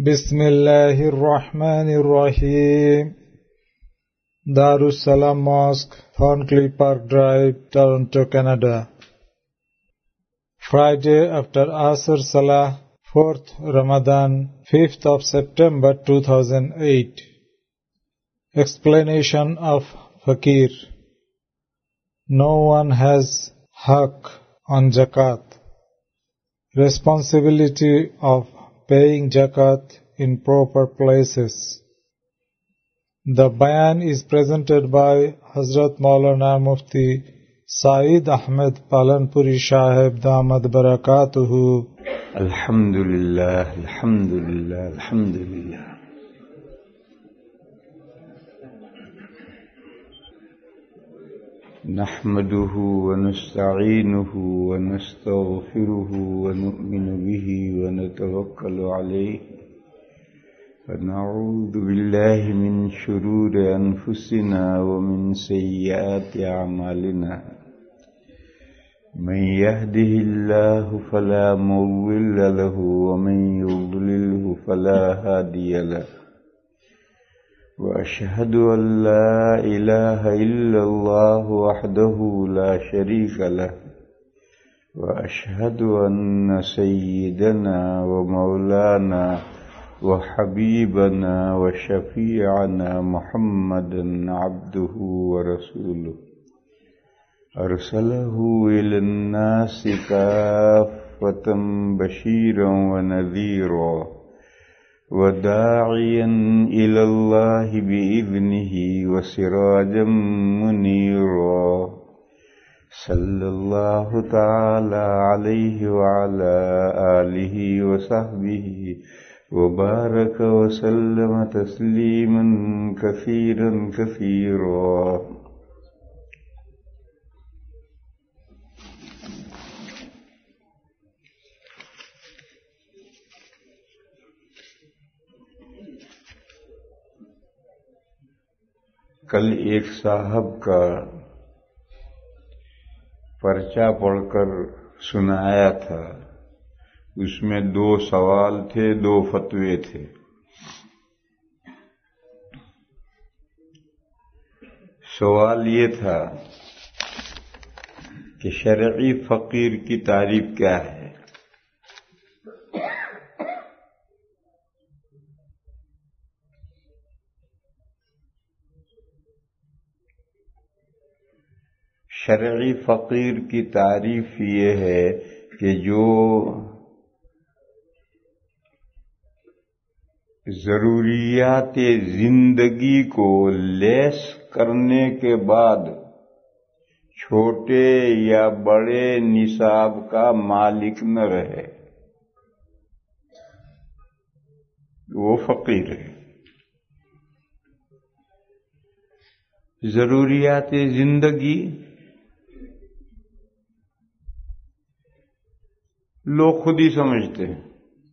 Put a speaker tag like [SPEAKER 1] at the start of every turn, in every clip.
[SPEAKER 1] بسم اللہ الرحمن الرحیم Darussalam Mosque, Thorncliffe Park Drive, Toronto, Canada. Friday after Asr Salah, 4th Ramadan, 5th of September 2008. Explanation of Fakir. No one has haq on zakat. Responsibility of paying zakat in proper places. The bayan is presented by Hazrat Maulana Mufti Saeed Ahmed Palanpuri Sahib Damat Barakatuhu.
[SPEAKER 2] Alhamdulillah, alhamdulillah, alhamdulillah. Nahmaduhu wa nasta'inuhu wa nastaghfiruhu wa nu'minu bihi wa natawakkalu alayhi. ونعوذ بالله من شرور أنفسنا ومن سيئات أعمالنا من يهده الله فلا مضل له ومن يضلله فلا هادي له وأشهد أن لا إله إلا الله وحده لا شريك له وأشهد أن سيدنا ومولانا وحبيبنا وشفيعنا محمدا عبده ورسوله أرسله إلى الناس كافة بشيرا ونذيرا وداعيا إلى الله بإذنه وسراجا منيرا صلى الله تعالى عليه وعلى آله وصحبه وبارك وسلم تسليما كثيرا كثيرا. کل ایک صاحب کا پرچہ پڑھ کر سنایا تھا. اس میں 2 سوال تھے، 2 فتوے تھے. سوال یہ تھا کہ شرعی فقیر کی تعریف کیا ہے؟ شرعی فقیر کی تعریف یہ ہے کہ جو ضروریات زندگی کو لیس کرنے کے بعد چھوٹے یا بڑے نصاب کا مالک نہ رہے، وہ فقیر ہے. ضروریات زندگی لوگ خود ہی سمجھتے ہیں.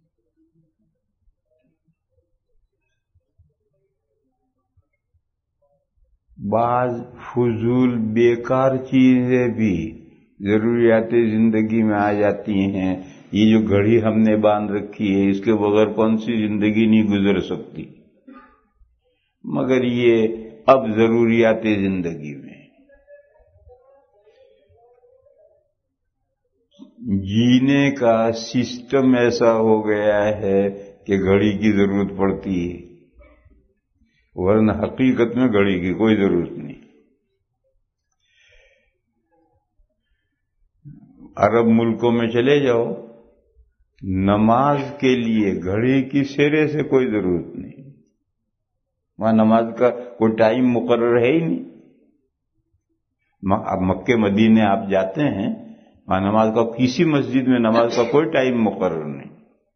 [SPEAKER 2] بعض فضول بیکار چیزیں بھی ضروریات زندگی میں آ جاتی ہیں. یہ جو گھڑی ہم نے باندھ رکھی ہے، اس کے بغیر کون سی زندگی نہیں گزر سکتی، مگر یہ اب ضروریات زندگی میں جینے کا سسٹم ایسا ہو گیا ہے کہ گھڑی کی ضرورت پڑتی ہے، ورنہ حقیقت میں گھڑی کی کوئی ضرورت نہیں. عرب ملکوں میں چلے جاؤ، نماز کے لیے گھڑی کی سرے سے کوئی ضرورت نہیں. وہاں نماز کا کوئی ٹائم مقرر ہے ہی نہیں. اب مکے مدینے آپ جاتے ہیں، وہاں نماز کا کسی مسجد میں نماز کا کوئی ٹائم مقرر نہیں.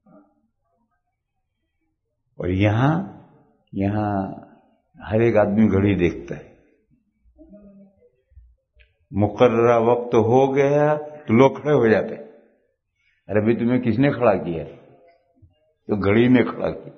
[SPEAKER 2] اور یہاں ہر ایک آدمی گھڑی دیکھتا ہے. مقررہ وقت ہو گیا تو لوگ کھڑے ہو جاتے ہیں. ارے بھائی تمہیں کس نے کھڑا کیا؟ تو گھڑی نے کھڑا کیا.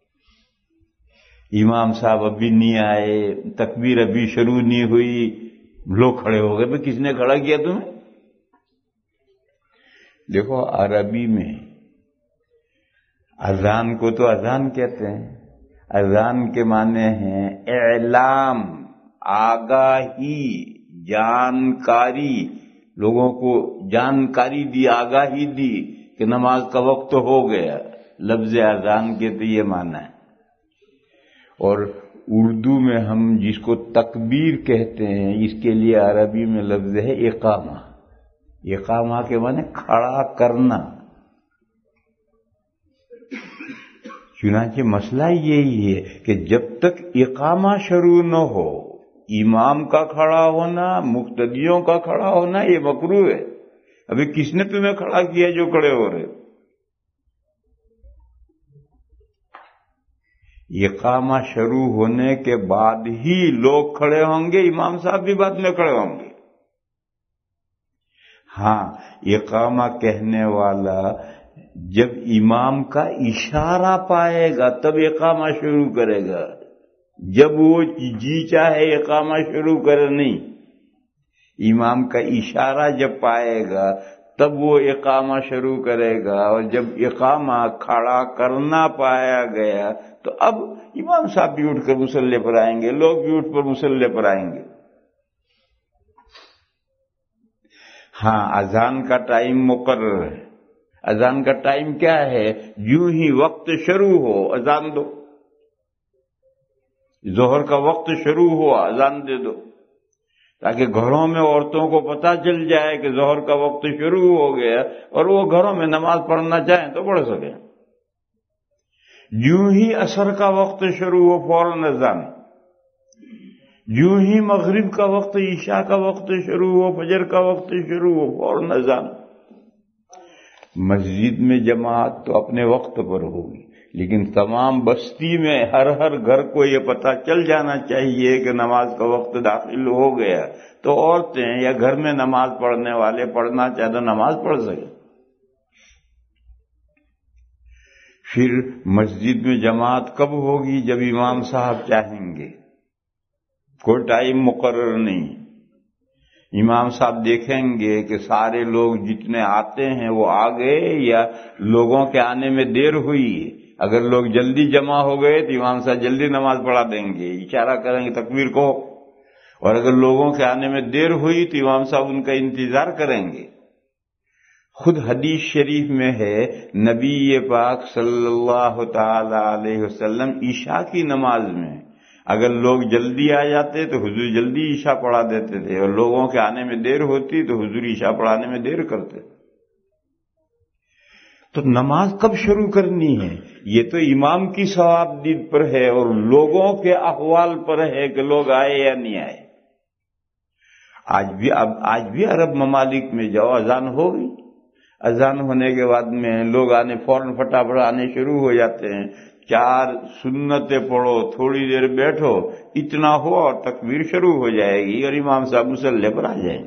[SPEAKER 2] امام صاحب ابھی نہیں آئے، تکبیر ابھی شروع نہیں ہوئی، لوگ کھڑے ہو گئے. بھائی کس نے کھڑا کیا تمہیں؟ دیکھو عربی میں اذان کو تو اذان کہتے ہیں. اذان کے معنی ہیں اعلام، آگاہی، جانکاری. لوگوں کو جانکاری دی، آگاہی دی کہ نماز کا وقت ہو گیا. لفظ اذان کے تو یہ معنی ہے. اور اردو میں ہم جس کو تکبیر کہتے ہیں، اس کے لیے عربی میں لفظ ہے اقامہ. اقامہ کے معنی کھڑا کرنا. چنانچہ مسئلہ یہی ہے کہ جب تک اقامہ شروع نہ ہو، امام کا کھڑا ہونا، مقتدیوں کا کھڑا ہونا یہ مکروہ ہے. ابھی کس نے تمہیں کھڑا کیا جو کھڑے ہو رہے؟ اقامہ شروع ہونے کے بعد ہی لوگ کھڑے ہوں گے، امام صاحب بھی بعد میں کھڑے ہوں گے. ہاں، اقامہ کہنے والا جب امام کا اشارہ پائے گا تب اقامہ شروع کرے گا. جب وہ جی چاہے اقامہ شروع کرے نہیں. امام کا اشارہ جب پائے گا تب وہ اقامہ شروع کرے گا. اور جب اقامہ کھڑا کرنا پایا گیا تو اب امام صاحب بھی اٹھ کر مصلی پر آئیں گے، لوگ بھی اٹھ کر مصلی پر آئیں گے. ہاں، اذان کا ٹائم مقرر ہے. اذان کا ٹائم کیا ہے؟ یوں ہی وقت شروع ہو اذان دو. ظہر کا وقت شروع ہوا اذان دے دو، تاکہ گھروں میں عورتوں کو پتہ چل جائے کہ ظہر کا وقت شروع ہو گیا اور وہ گھروں میں نماز پڑھنا چاہیں تو پڑھ سکیں. یوں ہی عصر کا وقت شروع ہو فوراً اذان. یوں ہی مغرب کا وقت، عشاء کا وقت شروع ہو، فجر کا وقت شروع ہو، فوراً اذان. مسجد میں جماعت تو اپنے وقت پر ہوگی، لیکن تمام بستی میں ہر گھر کو یہ پتہ چل جانا چاہیے کہ نماز کا وقت داخل ہو گیا، تو عورتیں یا گھر میں نماز پڑھنے والے پڑھنا چاہے تو نماز پڑھ سکیں. پھر مسجد میں جماعت کب ہوگی؟ جب امام صاحب چاہیں گے. کوئی ٹائم مقرر نہیں. امام صاحب دیکھیں گے کہ سارے لوگ جتنے آتے ہیں وہ آ گئے یا لوگوں کے آنے میں دیر ہوئی. اگر لوگ جلدی جمع ہو گئے تو امام صاحب جلدی نماز پڑھا دیں گے، اشارہ کریں گے تکبیر کو. اور اگر لوگوں کے آنے میں دیر ہوئی تو امام صاحب ان کا انتظار کریں گے. خود حدیث شریف میں ہے، نبی پاک صلی اللہ تعالی علیہ وسلم عشاء کی نماز میں اگر لوگ جلدی آ جاتے تو حضور جلدی عشاء پڑھا دیتے تھے، اور لوگوں کے آنے میں دیر ہوتی تو حضور عشاء پڑھانے میں دیر کرتے. تو نماز کب شروع کرنی ہے یہ تو امام کی ثوابدید پر ہے اور لوگوں کے احوال پر ہے کہ لوگ آئے یا نہیں آئے. آج بھی عرب ممالک میں جاؤ، اذان ہوگی. اذان ہونے کے بعد میں لوگ آنے فوراً فٹافٹ آنے شروع ہو جاتے ہیں. 4 سنتیں پڑھو، تھوڑی دیر بیٹھو، اتنا ہو اور تکبیر شروع ہو جائے گی اور امام صاحب مصلی پر آ جائیں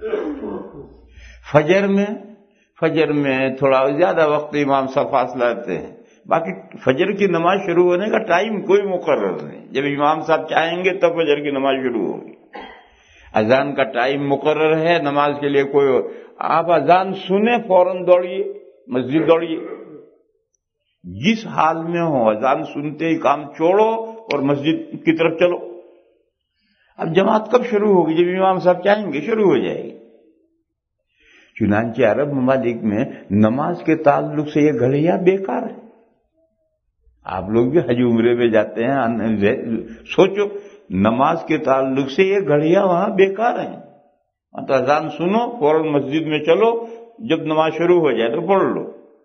[SPEAKER 2] گے. فجر میں تھوڑا زیادہ وقت امام صاحب فاصلہ لیتے ہیں. باقی فجر کی نماز شروع ہونے کا ٹائم کوئی مقرر نہیں. جب امام صاحب چاہیں گے تب فجر کی نماز شروع ہوگی. اذان کا ٹائم مقرر ہے، نماز کے لیے کوئی آپ اذان سنیں فوراً دوڑیے، مسجد دوڑیے. جس حال میں ہو اذان سنتے ہی کام چھوڑو اور مسجد کی طرف چلو. اب جماعت کب شروع ہوگی؟ جب امام صاحب چاہیں گے شروع ہو جائے گی. چنانچہ عرب ممالک میں نماز کے تعلق سے یہ گھڑیاں بیکار ہیں. آپ لوگ بھی حج عمرے میں جاتے ہیں، سوچو نماز کے تعلق سے یہ گھڑیاں وہاں بیکار ہیں. تو اذان سنو فوراً مسجد میں چلو، جب نماز شروع ہو جائے تو پڑھ لو.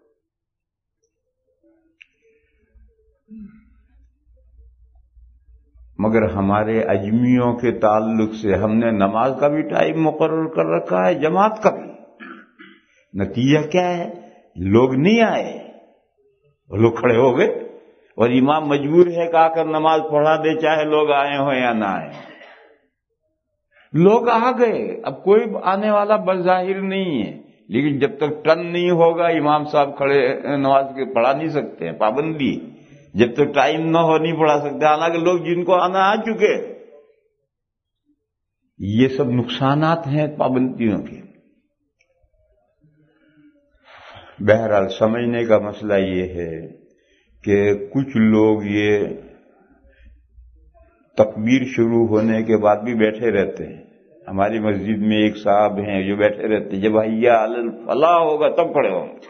[SPEAKER 2] مگر ہمارے اجمیوں کے تعلق سے ہم نے نماز کا بھی ٹائم مقرر کر رکھا ہے، جماعت کا بھی. نتیجہ کیا ہے؟ لوگ نہیں آئے، وہ لوگ کھڑے ہو گئے اور امام مجبور ہے کہ آ کر نماز پڑھا دے، چاہے لوگ آئے ہوں یا نہ آئے. لوگ آ گئے، اب کوئی آنے والا بظاہر نہیں ہے، لیکن جب تک ٹرن نہیں ہوگا امام صاحب کھڑے نماز کے پڑھا نہیں سکتے ہیں، پابندی. جب تک ٹائم نہ ہو نہیں پڑھا سکتے. حالانکہ لوگ جن کو آنا آ چکے. یہ سب نقصانات ہیں پابندیوں کے. بہرحال سمجھنے کا مسئلہ یہ ہے کہ کچھ لوگ یہ تکبیر شروع ہونے کے بعد بھی بیٹھے رہتے ہیں. ہماری مسجد میں ایک صاحب ہیں جو بیٹھے رہتے ہیں، جب حی علی الفلاح ہوگا تب کھڑے ہوں گے.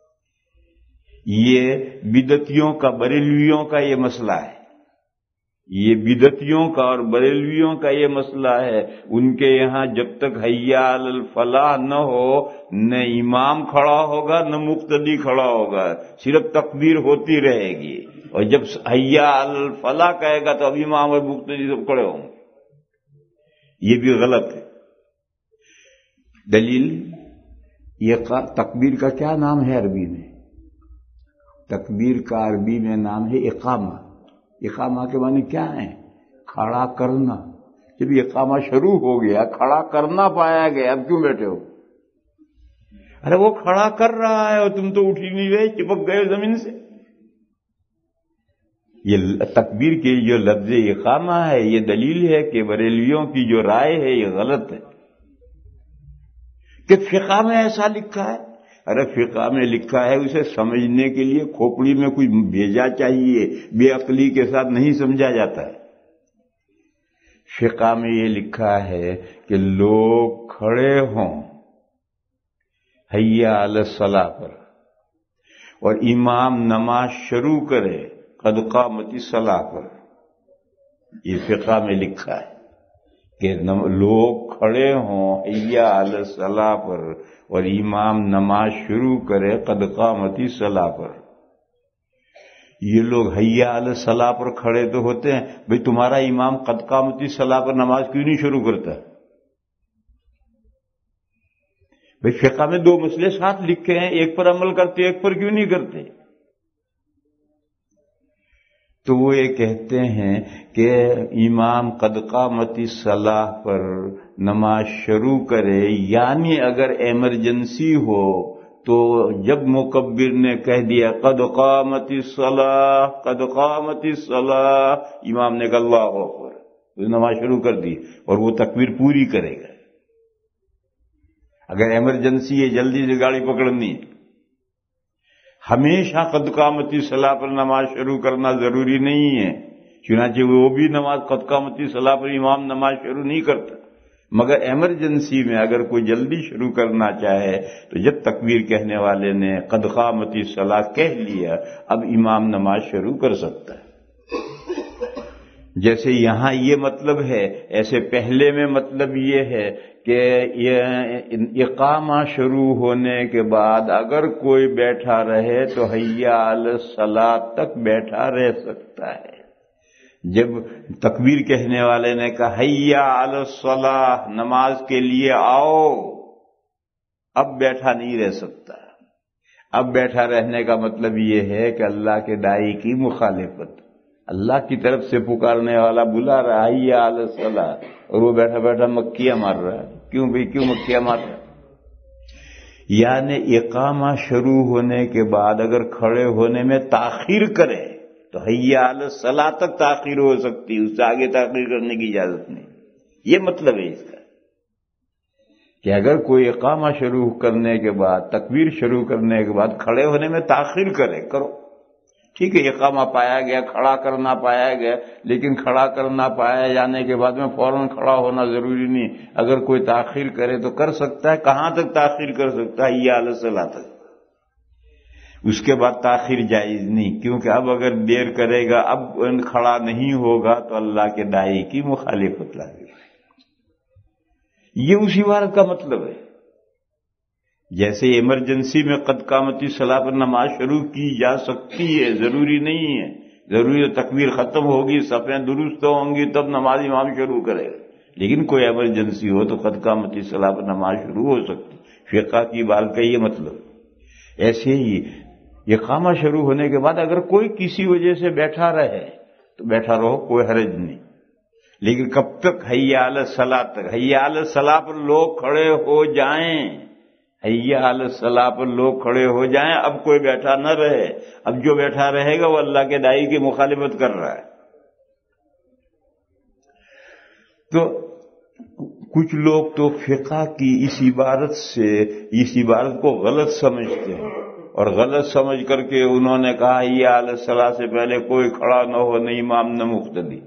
[SPEAKER 2] یہ بدعتیوں کا، بریلویوں کا یہ مسئلہ ہے. یہ بدعتیوں کا اور بریلویوں کا یہ مسئلہ ہے. ان کے یہاں جب تک حی علی الفلاح نہ ہو، نہ امام کھڑا ہوگا نہ مقتدی کھڑا ہوگا، صرف تکبیر ہوتی رہے گی. اور جب حی علی الفلاح کہے گا تو اب امام اور مقتدی سب کھڑے ہوں گے. یہ بھی غلط ہے. دلیل، یہ تکبیر کا کیا نام ہے عربی میں؟ تکبیر کا عربی میں نام ہے اقامہ. اقامہ کے معنی کیا ہے؟ کھڑا کرنا. جب اقامہ شروع ہو گیا، کھڑا کرنا پایا گیا، اب کیوں بیٹھے ہو؟ ارے وہ کھڑا کر رہا ہے اور تم تو اٹھ ہی نہیں رہے، چپک گئے زمین سے. یہ تکبیر کے جو لفظ اقامہ ہے، یہ دلیل ہے کہ بریلویوں کی جو رائے ہے یہ غلط ہے. کہ فقہ میں ایسا لکھا ہے. ارے فقہ میں لکھا ہے، اسے سمجھنے کے لیے کھوپڑی میں کوئی بھیجا چاہیے، بے عقلی کے ساتھ نہیں سمجھا جاتا ہے. فقہ میں یہ لکھا ہے کہ لوگ کھڑے ہوں حی علی الصلاح پر، اور امام نماز شروع کرے قد قامت الصلاح پر. یہ فقہ میں لکھا ہے کہ لوگ کھڑے ہوں حی علی الصلاح پر اور امام نماز شروع کرے قد قامت الصلاح پر. یہ لوگ حی علی الصلاح پر کھڑے تو ہوتے ہیں، بھئی تمہارا امام قد قامت الصلاح پر نماز کیوں نہیں شروع کرتا؟ بھئی فقہ میں دو مسئلے ساتھ لکھے ہیں، ایک پر عمل کرتے ایک پر کیوں نہیں کرتے؟ تو وہ یہ کہتے ہیں کہ امام قد قامت الصلاح پر نماز شروع کرے، یعنی اگر ایمرجنسی ہو تو جب مکبر نے کہہ دیا قد قامت الصلاح، قد قامت الصلاح، امام نے کہا اللہ اکبر، تو نماز شروع کر دی اور وہ تکبیر پوری کرے گا. اگر ایمرجنسی ہے، جلدی سے گاڑی پکڑنی ہے. ہمیشہ قد قامت الصلاح پر نماز شروع کرنا ضروری نہیں ہے، چنانچہ وہ بھی نماز قد قامت الصلاح پر امام نماز شروع نہیں کرتا. مگر ایمرجنسی میں اگر کوئی جلدی شروع کرنا چاہے تو جب تکبیر کہنے والے نے قد قامت الصلاح کہہ لیا، اب امام نماز شروع کر سکتا ہے. جیسے یہاں یہ مطلب ہے، ایسے پہلے میں مطلب یہ ہے کہ یہ اقامہ شروع ہونے کے بعد اگر کوئی بیٹھا رہے تو حی علی الصلاح تک بیٹھا رہ سکتا ہے. جب تکبیر کہنے والے نے کہا حی علی الصلاح، نماز کے لیے آؤ، اب بیٹھا نہیں رہ سکتا. اب بیٹھا رہنے کا مطلب یہ ہے کہ اللہ کے داعی کی مخالفت. اللہ کی طرف سے پکارنے والا بلا رہا ہے حی علی الصلاح، اور وہ بیٹھا بیٹھا مکیاں مار رہا ہے. کیوں بھئی، کیوں مکیاں مار رہا ہے؟ یعنی اقامہ شروع ہونے کے بعد اگر کھڑے ہونے میں تاخیر کرے تو حی علی الصلاح تک تاخیر ہو سکتی، اس سے آگے تاخیر کرنے کی اجازت نہیں. یہ مطلب ہے اس کا کہ اگر کوئی اقامہ شروع کرنے کے بعد، تکبیر شروع کرنے کے بعد کھڑے ہونے میں تاخیر کرے، کرو ٹھیک ہے. اقامہ پایا گیا، کھڑا کرنا پایا گیا، لیکن کھڑا کرنا پایا جانے کے بعد میں فوراً کھڑا ہونا ضروری نہیں. اگر کوئی تاخیر کرے تو کر سکتا ہے. کہاں تک تاخیر کر سکتا ہے؟ حی علی الصلاح تک. اس کے بعد تاخیر جائز نہیں، کیونکہ اب اگر دیر کرے گا، اب کھڑا نہیں ہوگا تو اللہ کے داعی کی مخالفت لازم ہے. یہ اسی عبارت کا مطلب ہے. جیسے ایمرجنسی میں قد قامت الصلاح پر نماز شروع کی جا سکتی ہے، ضروری نہیں ہے. ضروری ہے تکبیر ختم ہوگی، صفیں درست ہوں گی، تب نماز امام شروع کرے گا. لیکن کوئی ایمرجنسی ہو تو قد قامت الصلاح پر نماز شروع ہو سکتی. فقہ کی بات کا یہ مطلب. ایسے ہی اقامہ شروع ہونے کے بعد اگر کوئی کسی وجہ سے بیٹھا رہے تو بیٹھا رہو، کوئی حرج نہیں. لیکن کب تک؟ حی علی الصلاح تک. حی علی الصلاح پر لوگ کھڑے ہو جائیں، حی علی الصلاح پر لوگ کھڑے ہو جائیں، اب کوئی بیٹھا نہ رہے. اب جو بیٹھا رہے گا وہ اللہ کے داعی کی مخالفت کر رہا ہے. تو کچھ لوگ تو فقہ کی اس عبارت کو غلط سمجھتے ہیں اور غلط سمجھ کر کے انہوں نے کہا یہ علی الصلاۃ سے پہلے کوئی کھڑا نہ ہو، نہ امام نہ مقتدی.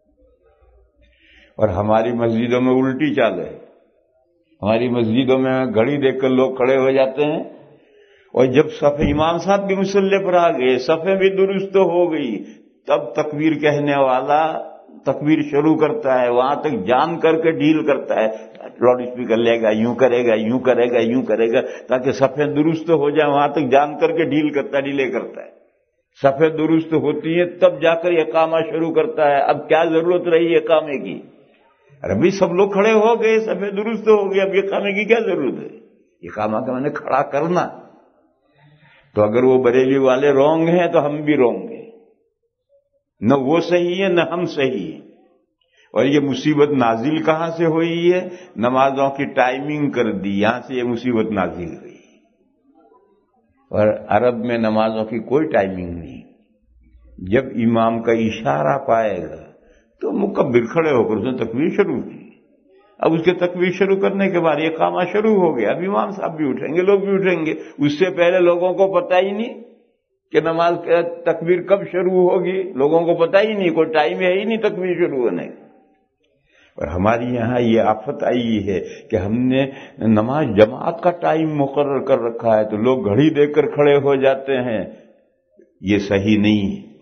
[SPEAKER 2] اور ہماری مسجدوں میں الٹی چال ہے. ہماری مسجدوں میں گھڑی دیکھ کر لوگ کھڑے ہو جاتے ہیں، اور جب صف امام صاحب بھی مصلی پر آ گئے، صفیں بھی درست ہو گئی، تب تکبیر کہنے والا تکبیر شروع کرتا ہے، وہاں تک جان کر کے ڈھیل کرتا ہے، لاؤڈ اسپیکر لے گا، یوں کرے گا، یوں کرے گا، یوں کرے گا، تاکہ صفیں درست ہو جائیں، وہاں تک جان کر کے ڈیلے کرتا ہے. صفیں درست ہوتی ہیں تب جا کر اقامہ شروع کرتا ہے. اب کیا ضرورت رہی اقامے کی؟ ارے بھائی سب لوگ کھڑے ہو گئے، صفیں درست ہو گئی، اب اقامے کی کیا ضرورت ہے؟ اقامہ کا میں نے کھڑا کرنا. تو اگر وہ بریلی والے رونگ ہیں تو ہم بھی رونگ ہیں، نہ وہ صحیح ہے نہ ہم صحیح ہیں. اور یہ مصیبت نازل کہاں سے ہوئی ہے؟ نمازوں کی ٹائمنگ کر دی، یہاں سے یہ مصیبت نازل ہوئی. اور عرب میں نمازوں کی کوئی ٹائمنگ نہیں. جب امام کا اشارہ پائے گا تو مکبر کھڑے ہو کر اس نے تکبیر شروع کی. اب اس کے تکبیر شروع کرنے کے بعد اقامہ شروع ہو گیا. اب امام صاحب بھی اٹھیں گے، لوگ بھی اٹھیں گے. اس سے پہلے لوگوں کو پتہ ہی نہیں کہ نماز کا تکبیر کب شروع ہوگی، لوگوں کو پتہ ہی نہیں، کوئی ٹائم ہے ہی نہیں تکبیر شروع ہونے کا. اور ہماری یہاں یہ آفت آئی ہے کہ ہم نے نماز جماعت کا ٹائم مقرر کر رکھا ہے، تو لوگ گھڑی دیکھ کر کھڑے ہو جاتے ہیں. یہ صحیح نہیں ہے.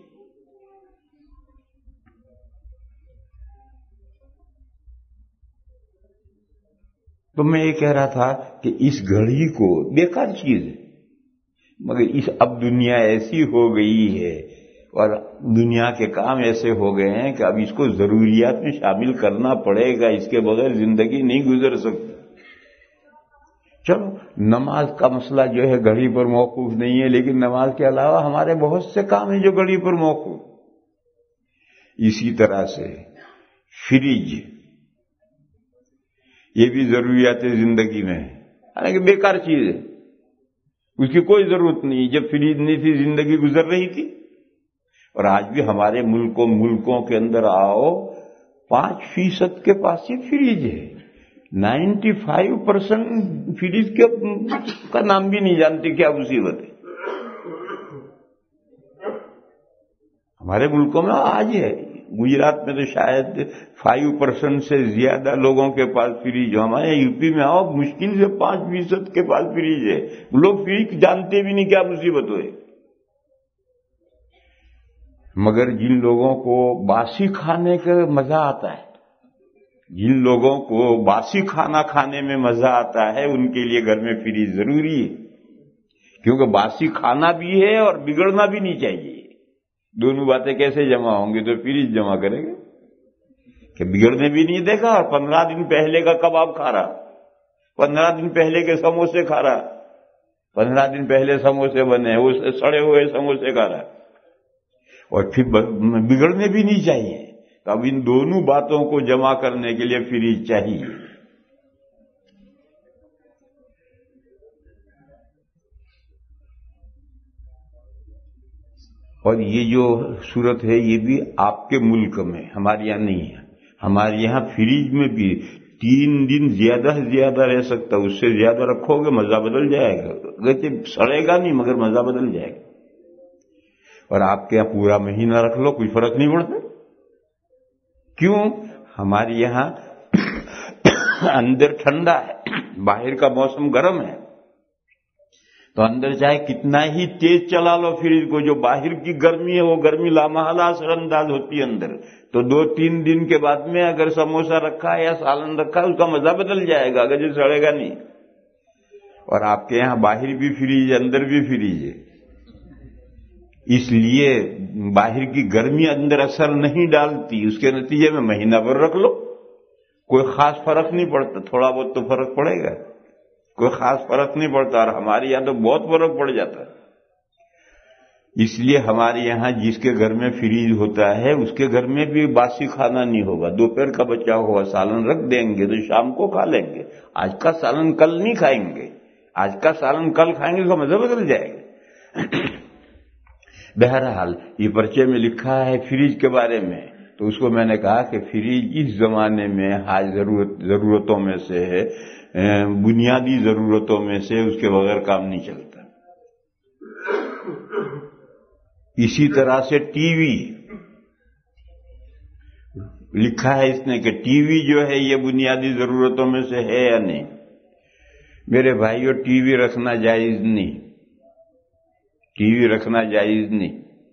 [SPEAKER 2] تو میں یہ کہہ رہا تھا کہ اس گھڑی کو بیکار چیز ہے، مگر اب دنیا ایسی ہو گئی ہے اور دنیا کے کام ایسے ہو گئے ہیں کہ اب اس کو ضروریات میں شامل کرنا پڑے گا، اس کے بغیر زندگی نہیں گزر سکتی. چلو نماز کا مسئلہ جو ہے گھڑی پر موقوف نہیں ہے، لیکن نماز کے علاوہ ہمارے بہت سے کام ہیں جو گھڑی پر موقوف. اسی طرح سے فریج، یہ بھی ضروریات زندگی میں ہے، حالانکہ بیکار چیز ہے، اس کی کوئی ضرورت نہیں. جب فریج نہیں تھی زندگی گزر رہی تھی. اور آج بھی ہمارے ملکوں کے اندر آؤ 5% کے پاس یہ فریج ہے. 95% فریج کا نام بھی نہیں جانتے. کیا مصیبت ہے ہمارے ملکوں میں آج ہے. گجرات میں تو شاید 5% سے زیادہ لوگوں کے پاس فریج ہو. ہمارے یو پی میں آؤ مشکل سے 5% کے پاس فریج ہے. لوگ فریج جانتے بھی نہیں کیا مصیبت ہوئے. مگر جن لوگوں کو باسی کھانے کا مزہ آتا ہے، جن لوگوں کو باسی کھانا کھانے میں مزہ آتا ہے، ان کے لیے گھر میں فریج ضروری ہے. کیونکہ باسی کھانا بھی ہے اور بگڑنا بھی نہیں چاہیے. دونوں باتیں کیسے جمع ہوں گی؟ تو فریج جمع کریں گے کہ بگڑنے بھی نہیں دیکھا اور 15 دن پہلے کا کباب کھا رہا، 15 دن پہلے کے سموسے کھا رہا، 15 دن پہلے سموسے بنے وہ سڑے ہوئے سموسے کھا رہا، اور پھر بگڑنے بھی نہیں چاہیے. تو اب ان دونوں باتوں کو جمع کرنے کے لیے فریج چاہیے. اور یہ جو صورت ہے یہ بھی آپ کے ملک میں، ہمارے یہاں نہیں ہے. ہمارے یہاں فریج میں بھی 3 دن زیادہ سے زیادہ رہ سکتا، اس سے زیادہ رکھو گے مزہ بدل جائے گا. گرچہ سڑے گا نہیں مگر مزہ بدل جائے گا. اور آپ کے یہاں پورا مہینہ رکھ لو کوئی فرق نہیں پڑتا. کیوں؟ ہمارے یہاں اندر ٹھنڈا ہے، باہر کا موسم گرم ہے. تو اندر چاہے کتنا ہی تیز چلا لو فریج کو، جو باہر کی گرمی ہے وہ گرمی لامحالہ اثر انداز ہوتی ہے اندر. تو 2-3 دن کے بعد میں اگر سموسہ رکھا ہے یا سالن رکھا ہے اس کا مزہ بدل جائے گا، اگر جو سڑے گا نہیں. اور آپ کے یہاں باہر بھی فریج اندر بھی فریج ہے، اس لیے باہر کی گرمی اندر اثر نہیں ڈالتی. اس کے نتیجے میں مہینہ بھر رکھ لو کوئی خاص فرق نہیں پڑتا. تھوڑا بہت تو فرق پڑے گا، کوئی خاص فرق نہیں پڑتا. اور ہمارے یہاں تو بہت فرق پڑ جاتا ہے. اس لیے ہمارے یہاں جس کے گھر میں فریج ہوتا ہے اس کے گھر میں بھی باسی کھانا نہیں ہوگا. دوپہر کا بچا ہوا سالن رکھ دیں گے تو شام کو کھا لیں گے. آج کا سالن کل نہیں کھائیں گے، آج کا سالن کل کھائیں گے، اس کا مزہ بدل جائے گا. بہرحال یہ پرچے میں لکھا ہے فریج کے بارے میں، تو اس کو میں نے کہا کہ فریج اس زمانے میں حاج ضرورتوں میں سے ہے، بنیادی ضرورتوں میں سے، اس کے بغیر کام نہیں چلتا. इसी तरह से टीवी, लिखा है इसने कि टीवी जो है ये बुनियादी जरूरतों में से है या नहीं। मेरे भाइयों, टीवी रखना जायज नहीं, टीवी रखना जायज नहीं।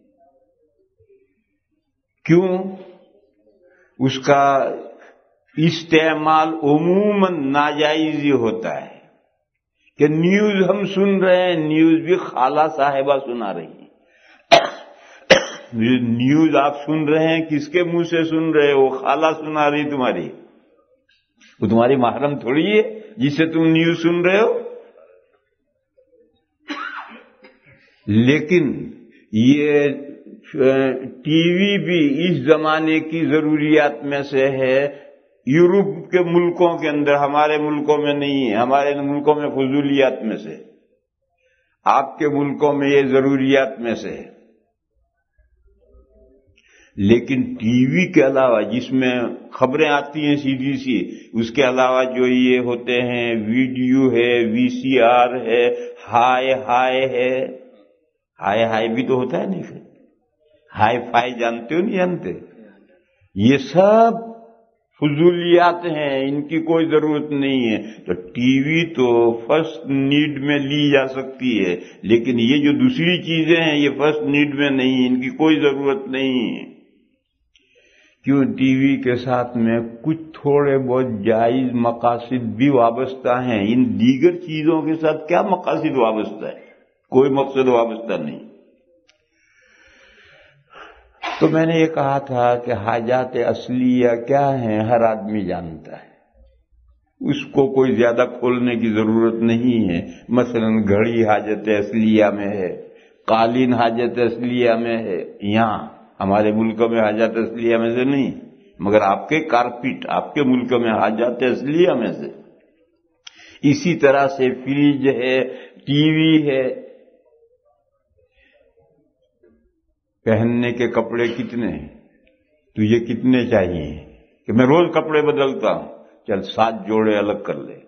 [SPEAKER 2] क्यों? उसका इस्तेमाल उमूमन नाजायज ही होता है कि न्यूज हम सुन रहे हैं, न्यूज भी खाला साहिबा सुना रही है। न्यूज आप सुन रहे हैं, किसके मुंह से सुन रहे हो? खाला सुना रही तुम्हारी, वो तुम्हारी महरम थोड़ी है जिससे तुम न्यूज सुन रहे हो। लेकिन ये टीवी भी इस जमाने की जरूरियात में से है। यूरोप के मुल्कों के अंदर, हमारे मुल्कों में नहीं है, हमारे मुल्कों में फजूलियात में से, आपके मुल्कों में ये जरूरियात में से है। लेकिन टीवी के अलावा जिसमें खबरें आती हैं सीधी सी, उसके अलावा जो ये होते हैं, वीडियो है, वीसीआर है, हाय हाय है, हाय हाय भी तो होता है नहीं फिर, हाई फाई जानते हो नहीं जानते? ये सब फजूलियात हैं, इनकी कोई जरूरत नहीं है। तो टीवी तो फर्स्ट नीड में ली जा सकती है, लेकिन ये जो दूसरी चीजें हैं ये फर्स्ट नीड में नहीं, इनकी कोई जरूरत नहीं है। क्यों? टीवी के साथ में कुछ थोड़े बहुत जायज मकासिद भी वाबस्ता हैं। इन दीगर चीजों के साथ क्या मकासिद वाबस्ता है? कोई मकसद वाबस्ता नहीं। तो मैंने ये कहा था कि हाजात असलिया क्या हैं हर आदमी जानता है, उसको कोई ज्यादा खोलने की जरूरत नहीं है। मसलन घड़ी हाजत असलिया में है, कालीन हाजत असलिया में है, यहां हमारे मुल्क में हाजत असलिया में से नहीं, मगर आपके कारपेट आपके मुल्क में हाजत असलिया में से। इसी तरह से फ्रिज है, टीवी है। पहनने के कपड़े कितने हैं? तुझे कितने चाहिए? कि मैं रोज कपड़े बदलता हूं, चल 7 जोड़े अलग कर ले।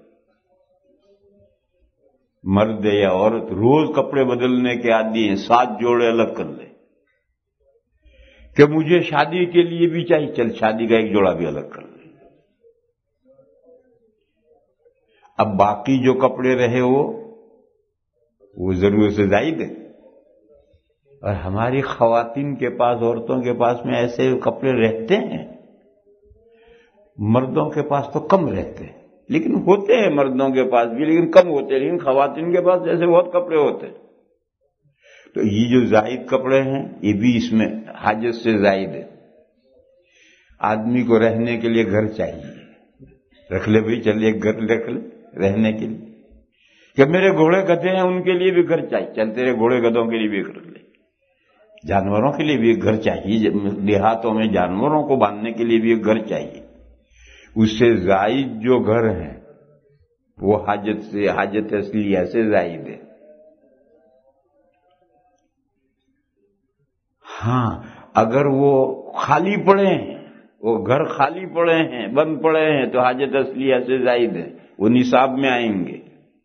[SPEAKER 2] मर्द या औरत रोज कपड़े बदलने के आदी हैं, 7 जोड़े अलग कर ले। कि मुझे शादी के लिए भी चाहिए, चल शादी का 1 जोड़ा भी अलग कर ले। अब बाकी जो कपड़े रहे वो जरूरत से जायद है। और हमारी खवातीन के पास, औरतों के पास में ऐसे कपड़े रहते हैं, मर्दों के पास तो कम रहते हैं, लेकिन होते हैं मर्दों के पास भी, लेकिन कम होते हैं। लेकिन खवातीन के पास जैसे बहुत कपड़े होते हैं। तो ये जो जायद कपड़े हैं ये भी इसमें हाजत से जायद है। आदमी को रहने के लिए घर चाहिए, रख ले भाई, चल एक घर रख ले रहने के लिए। कि मेरे घोड़े गधे हैं उनके लिए भी घर चाहिए, चल तेरे घोड़े गधों के लिए भी घर ले। जानवरों के लिए भी एक घर चाहिए, देहातों में जानवरों को बांधने के लिए भी एक घर चाहिए। उससे जायद जो घर है वो हाजत असलिया से जायद है। हां, अगर वो खाली पड़े हैं, वो घर खाली पड़े हैं, बंद पड़े हैं, तो हाजत असलिया से जायद है, वो निसाब में आएंगे।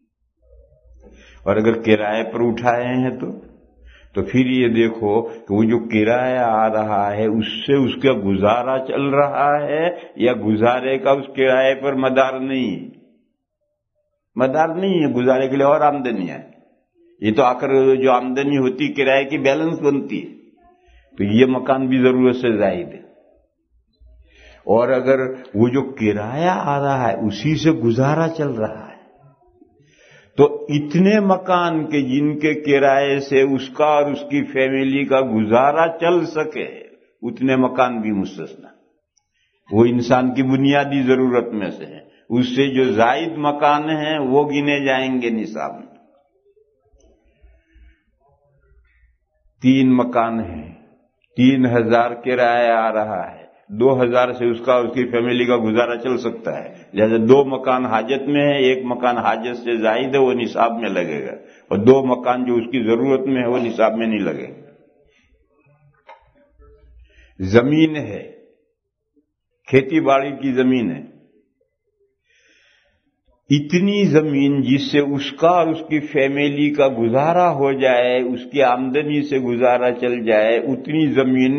[SPEAKER 2] और अगर किराए पर उठाए हैं तो फिर ये देखो कि वो जो किराया आ रहा है उससे उसका गुजारा चल रहा है या गुजारे का उस किराए पर मदार नहीं है। मदार नहीं है, गुजारे के लिए और आमदनी है। ये तो आकर जो आमदनी होती किराए की बैलेंस बनती है। तो ये मकान भी जरूरत से जायद है। और अगर वो जो किराया आ रहा है उसी से गुजारा चल रहा है, तो इतने मकान के जिनके किराए से उसका और उसकी फैमिली का गुजारा चल सके, उतने मकान भी मुस्तस्ना। वो इंसान की बुनियादी जरूरत में से है। उससे जो जायद मकान हैं वो गिने जाएंगे निसाब में। 3 मकान हैं, 3000 किराया आ रहा है, 2000 से उसका उसकी फैमिली का गुजारा चल सकता है। लिहाजा 2 मकान हाजत में है, 1 मकान हाजत से जायद है, वो निसाब में लगेगा। और 2 मकान जो उसकी जरूरत में है वो निसाब में नहीं लगेगा। जमीन है, खेती बाड़ी की जमीन है, اتنی زمین جس سے اس کا اور اس کی فیملی کا گزارا ہو جائے، اس کی آمدنی سے گزارا چل جائے، اتنی زمین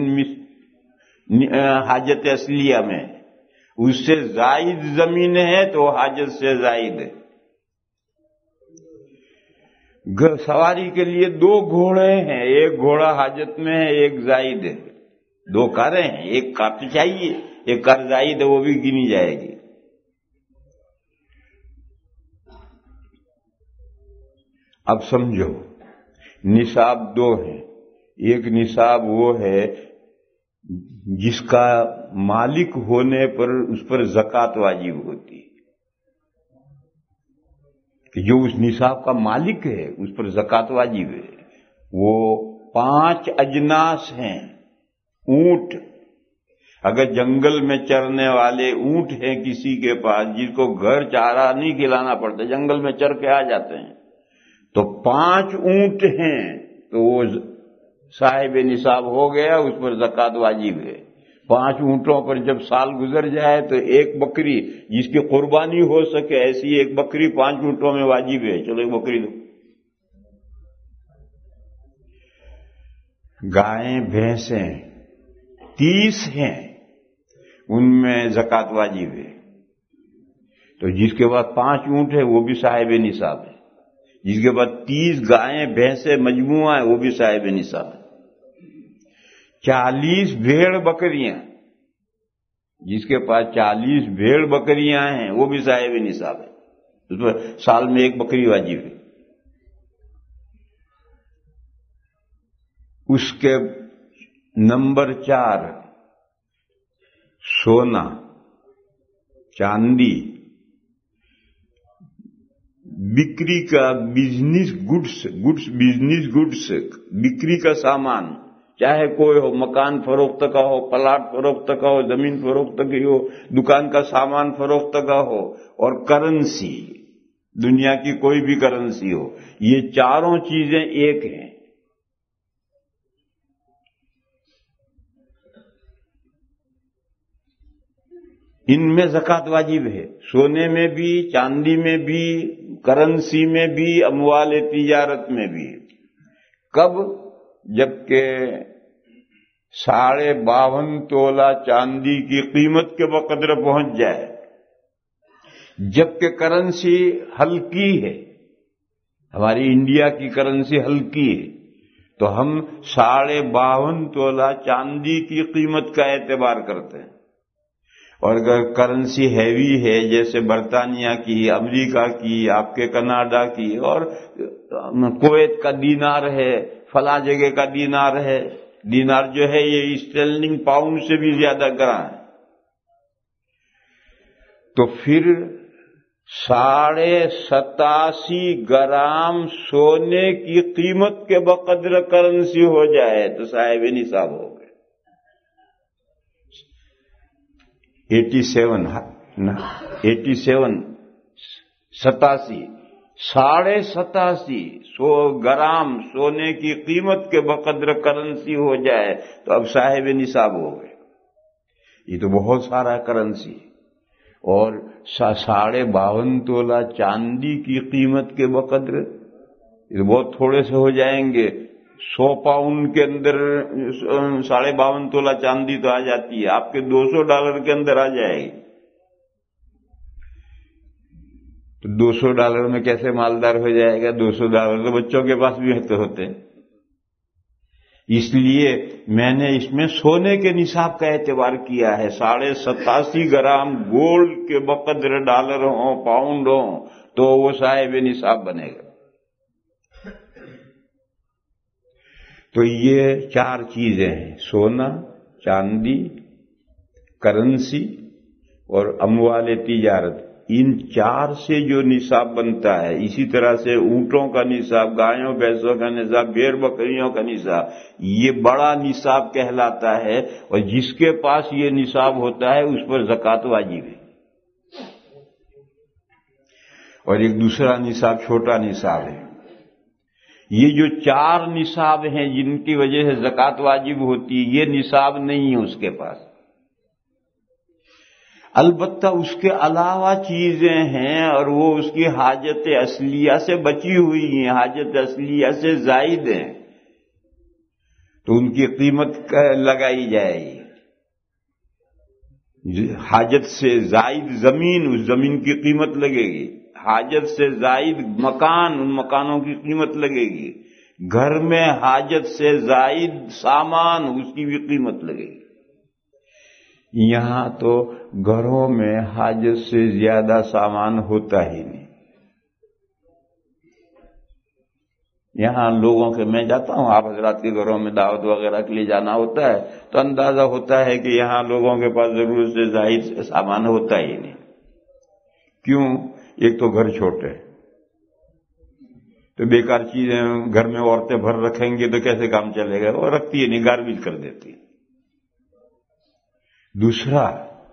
[SPEAKER 2] حاجت اصلیہ میں، اس سے زائد زمین ہے تو حاجت سے زائد ہے۔ سواری کے لیے 2 گھوڑے ہیں، ایک گھوڑا حاجت میں ہے، ایک زائد ہے، 2 کاریں ہیں، ایک کار تو چاہیے، ایک کار زائد ہے، وہ بھی گنی جائے گی۔ اب سمجھو، نصاب 2 ہیں۔ ایک نصاب وہ ہے جس کا مالک ہونے پر اس پر زکوٰۃ واجب ہوتی ہے، کہ جو اس نصاب کا مالک ہے اس پر زکوٰۃ واجب ہے۔ وہ 5 اجناس ہیں۔ اونٹ، اگر جنگل میں چرنے والے اونٹ ہیں کسی کے پاس، جس کو گھر چارہ نہیں کھلانا پڑتا، جنگل میں چر کے آ جاتے ہیں، تو 5 اونٹ ہیں تو وہ صاحب نصاب ہو گیا، اس پر زکوٰۃ واجب ہے۔ 5 اونٹوں پر جب سال گزر جائے تو ایک بکری جس کی قربانی ہو سکے، ایسی ایک بکری 5 اونٹوں میں واجب ہے، چلو ایک بکری دو۔ گائیں بھینسیں 30 ہیں، ان میں زکوٰۃ واجب ہے، تو جس کے بعد 5 اونٹ ہے وہ بھی صاحب نصاب ہے، جس کے بعد 30 گائیں بھینسیں مجموعہ ہے وہ بھی صاحب نصاب ہے۔ 40 بھیڑ بکریاں، جس کے پاس 40 بھیڑ بکریاں ہیں وہ بھی صاحب نصاب ہے، اس پر سال میں ایک بکری واجب ہے۔ اس کے نمبر 4 سونا، چاندی، بکری کا بزنس گڈس، بکری کا سامان، چاہے کوئی ہو، مکان فروخت کا ہو، پلاٹ فروخت کا ہو، زمین فروخت کی ہو، دکان کا سامان فروخت کا ہو، اور کرنسی، دنیا کی کوئی بھی کرنسی ہو، یہ 4 چیزیں ایک ہیں۔ ان میں زکوٰۃ واجب ہے، سونے میں بھی، چاندی میں بھی، کرنسی میں بھی، اموال تجارت میں بھی۔ کب؟ جبکہ 52.5 تولہ چاندی کی قیمت کے بقدر پہنچ جائے، جبکہ کرنسی ہلکی ہے، ہماری انڈیا کی کرنسی ہلکی ہے، تو ہم 52.5 تولہ چاندی کی قیمت کا اعتبار کرتے ہیں، اور اگر کرنسی ہیوی ہے جیسے برطانیہ کی، امریکہ کی، آپ کے کناڈا کی، اور کویت کا دینار ہے، فلاں جگہ کا دینار ہے، دینار جو ہے یہ اسٹرلنگ پاؤنڈ سے بھی زیادہ گراں ہے، تو پھر 87.5 گرام سونے کی قیمت کے بقدر کرنسی ہو جائے تو صاحب نصاب ہو گئے۔ 87.5 گرام سونے کی قیمت کے بقدر کرنسی ہو جائے تو اب صاحب نصاب ہو گئے۔ یہ تو بہت سارا کرنسی، اور 52.5 تولہ چاندی کی قیمت کے بقدر یہ بہت تھوڑے سے ہو جائیں گے۔ 100 پاؤنڈ کے اندر 52.5 تولہ چاندی تو آ جاتی ہے، آپ کے $200 کے اندر آ جائے گی، تو $200 میں کیسے مالدار ہو جائے گا؟ $200 تو بچوں کے پاس بھی ہوتے ہیں۔ اس لیے میں نے اس میں سونے کے نصاب کا اعتبار کیا ہے، 87.5 گرام گولڈ کے بقدر ڈالر ہوں، پاؤنڈ ہوں، تو وہ صاحب نصاب بنے گا۔ تو یہ 4 چیزیں ہیں، سونا، چاندی، کرنسی اور اموال تجارت۔ ان 4 سے جو نصاب بنتا ہے، اسی طرح سے اونٹوں کا نصاب، گایوں بھینسوں کا نصاب، بھیڑ بکریوں کا نصاب، یہ بڑا نصاب کہلاتا ہے، اور جس کے پاس یہ نصاب ہوتا ہے اس پر زکوٰۃ واجب ہے۔ اور ایک دوسرا نصاب چھوٹا نصاب ہے۔ یہ جو 4 نصاب ہیں جن کی وجہ سے زکوٰۃ واجب ہوتی ہے، یہ نصاب نہیں ہے اس کے پاس۔ البتہ اس کے علاوہ چیزیں ہیں اور وہ اس کی حاجت اصلیہ سے بچی ہوئی ہیں، حاجت اصلیہ سے زائد ہیں، تو ان کی قیمت لگائی جائے گی۔ حاجت سے زائد زمین، اس زمین کی قیمت لگے گی، حاجت سے زائد مکان، ان مکانوں کی قیمت لگے گی، گھر میں حاجت سے زائد سامان، اس کی بھی قیمت لگے گی۔ یہاں تو گھروں میں حاجت سے زیادہ سامان ہوتا ہی نہیں۔ یہاں لوگوں کے، میں جاتا ہوں آپ حضرات کے گھروں میں دعوت وغیرہ کے لیے جانا ہوتا ہے تو اندازہ ہوتا ہے کہ یہاں لوگوں کے پاس ضرورت سے زائد سامان ہوتا ہی نہیں۔ کیوں؟ ایک تو گھر چھوٹے، تو بیکار چیزیں گھر میں عورتیں بھر رکھیں گے تو کیسے کام چلے گا؟ وہ رکھتی ہے نہیں، گاربیج کر دیتی ہے۔ دوسرا،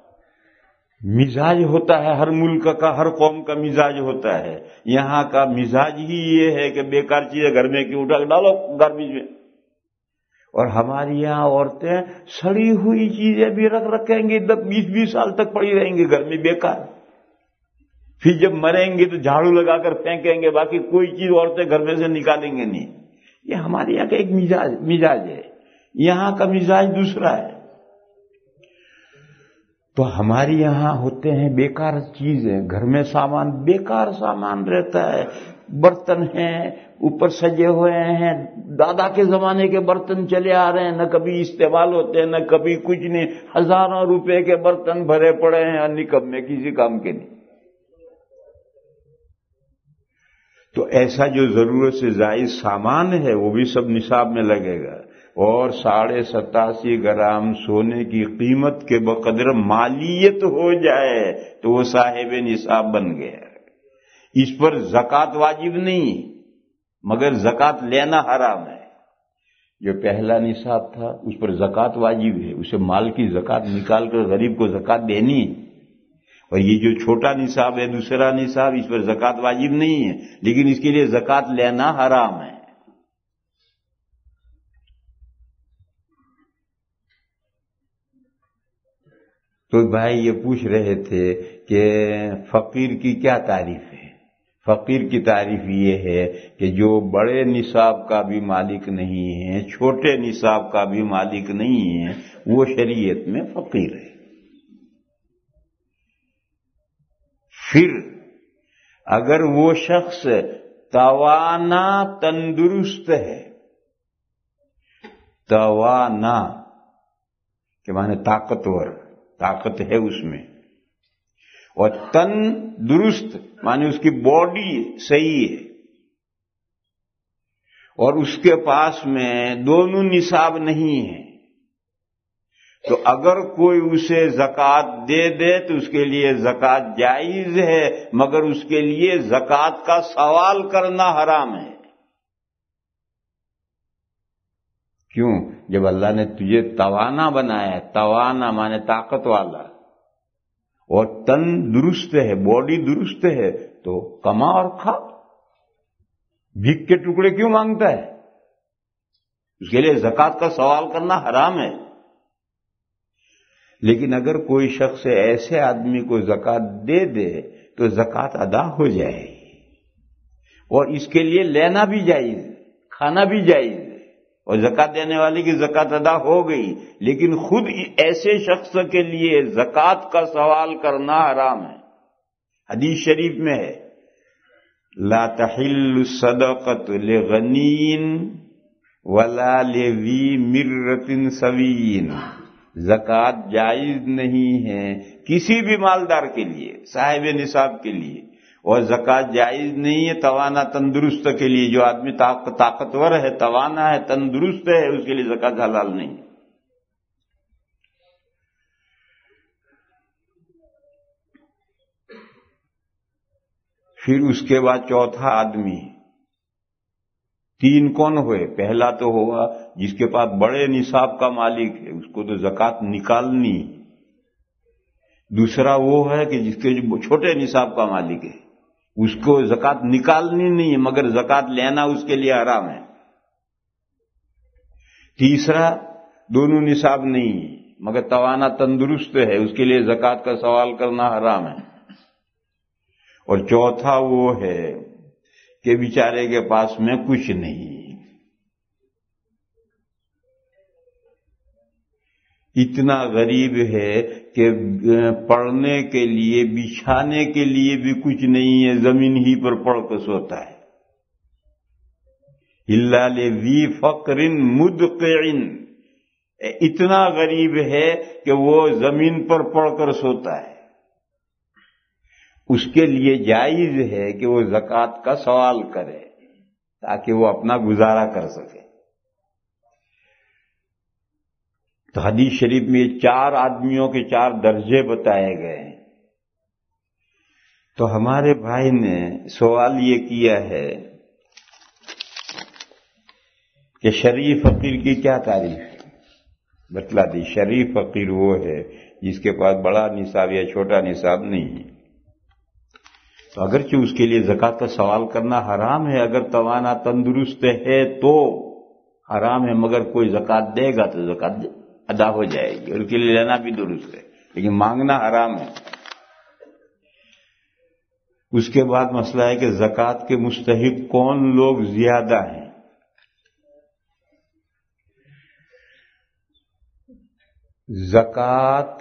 [SPEAKER 2] مزاج ہوتا ہے ہر ملک کا، ہر قوم کا مزاج ہوتا ہے۔ یہاں کا مزاج ہی یہ ہے کہ بیکار چیزیں گھر میں کی اٹھا کے ڈالو گاربیج میں، اور ہماری یہاں عورتیں سڑی ہوئی چیزیں بھی رکھیں گی، 20-20 سال تک پڑی رہیں گی گھر میں بیکار، پھر جب مریں گے تو جھاڑو لگا کر پھینکیں گے، باقی کوئی چیز عورتیں گھر میں سے نکالیں گے نہیں۔ یہ ہمارے یہاں کا ایک مزاج ہے، یہاں کا مزاج دوسرا ہے۔ تو ہمارے یہاں ہوتے ہیں بیکار چیزیں، گھر میں سامان بیکار سامان رہتا ہے، برتن ہیں اوپر سجے ہوئے ہیں، دادا کے زمانے کے برتن چلے آ رہے ہیں، نہ کبھی استعمال ہوتے ہیں نہ کبھی کچھ نہیں، ہزاروں روپے کے برتن بھرے پڑے ہیں اور نکمے کسی کام کے نہیں۔ تو ایسا جو ضرورت سے زائد سامان ہے وہ بھی سب نصاب میں لگے گا، اور 87.5 گرام سونے کی قیمت کے بقدر مالیت ہو جائے تو وہ صاحب نصاب بن گیا۔ اس پر زکوٰۃ واجب نہیں، مگر زکوٰۃ لینا حرام ہے۔ جو پہلا نصاب تھا اس پر زکوٰۃ واجب ہے، اسے مال کی زکوٰۃ نکال کر غریب کو زکوٰۃ دینی ہے، اور یہ جو چھوٹا نصاب ہے دوسرا نصاب، اس پر زکوٰۃ واجب نہیں ہے، لیکن اس کے لیے زکوٰۃ لینا حرام ہے۔ تو بھائی یہ پوچھ رہے تھے کہ فقیر کی کیا تعریف ہے؟ فقیر کی تعریف یہ ہے کہ جو بڑے نصاب کا بھی مالک نہیں ہے، چھوٹے نصاب کا بھی مالک نہیں ہے، وہ شریعت میں فقیر ہے۔ پھر اگر وہ شخص توانا تندرست ہے، توانا کہ معنی طاقتور، طاقت ہے اس میں، اور تن درست معنی اس کی باڈی صحیح ہے، اور اس کے پاس میں دونوں نصاب نہیں ہیں، تو اگر کوئی اسے زکوٰۃ دے دے تو اس کے لیے زکوٰۃ جائز ہے، مگر اس کے لیے زکوٰۃ کا سوال کرنا حرام ہے۔ کیوں؟ جب اللہ نے تجھے توانا بنایا، توانا مانے طاقت والا، اور تن درست ہے، باڈی درست ہے، تو کما اور کھا، بھیک کے ٹکڑے کیوں مانگتا ہے؟ اس کے لیے زکوٰۃ کا سوال کرنا حرام ہے۔ لیکن اگر کوئی شخص ایسے آدمی کو زکوٰۃ دے دے تو زکوٰۃ ادا ہو جائے گی، اور اس کے لیے لینا بھی جائز، کھانا بھی جائز، اور زکوٰۃ دینے والے کی زکوٰۃ ادا ہو گئی، لیکن خود ایسے شخص کے لیے زکوٰۃ کا سوال کرنا حرام ہے۔ حدیث شریف میں ہے، لا تحل الصدقۃ لغنی ولا لذی مرۃ سوی، زکوٰۃ جائز نہیں ہے کسی بھی مالدار کے لیے، صاحب نصاب کے لیے، اور زکوٰۃ جائز نہیں ہے توانا تندرست کے لیے۔ جو آدمی طاقتور ہے، توانا ہے، تندرست ہے، اس کے لیے زکوٰۃ حلال نہیں۔ پھر اس کے بعد چوتھا آدمی، تین کون ہوئے؟ پہلا تو ہوا جس کے پاس بڑے نصاب کا مالک ہے، اس کو تو زکوٰۃ نکالنی۔ دوسرا وہ ہے کہ جس کے جو چھوٹے نصاب کا مالک ہے، اس کو زکوٰۃ نکالنی نہیں ہے، مگر زکوٰۃ لینا اس کے لیے حرام ہے۔ تیسرا، دونوں نصاب نہیں ہے، مگر توانا تندرست ہے، اس کے لیے زکوٰۃ کا سوال کرنا حرام ہے۔ اور چوتھا وہ ہے کہ بیچارے کے پاس میں کچھ نہیں، اتنا غریب ہے کہ پڑھنے کے لیے بچھانے کے لیے بھی کچھ نہیں ہے، زمین ہی پر پڑ کر سوتا ہے۔ الا لذی فقر مدقع، اتنا غریب ہے کہ وہ زمین پر پڑ کر سوتا ہے، اس کے لیے جائز ہے کہ وہ زکوٰۃ کا سوال کرے تاکہ وہ اپنا گزارا کر سکے۔ تو حدیث شریف میں 4 آدمیوں کے 4 درجے بتائے گئے ہیں۔ تو ہمارے بھائی نے سوال یہ کیا ہے کہ شریف فقیر کی کیا تعریف ہے؟ بتلا دی، شریف فقیر وہ ہے جس کے پاس بڑا نصاب یا چھوٹا نصاب نہیں ہے۔ تو اگرچہ اس کے لیے زکوٰۃ کا سوال کرنا حرام ہے، اگر توانا تندرست ہے تو حرام ہے، مگر کوئی زکوٰۃ دے گا تو زکوٰۃ ادا ہو جائے گی، اور اس کے لیے لینا بھی درست ہے، لیکن مانگنا حرام ہے۔ اس کے بعد مسئلہ ہے کہ زکوٰۃ کے مستحق کون لوگ زیادہ ہیں۔ زکوٰۃ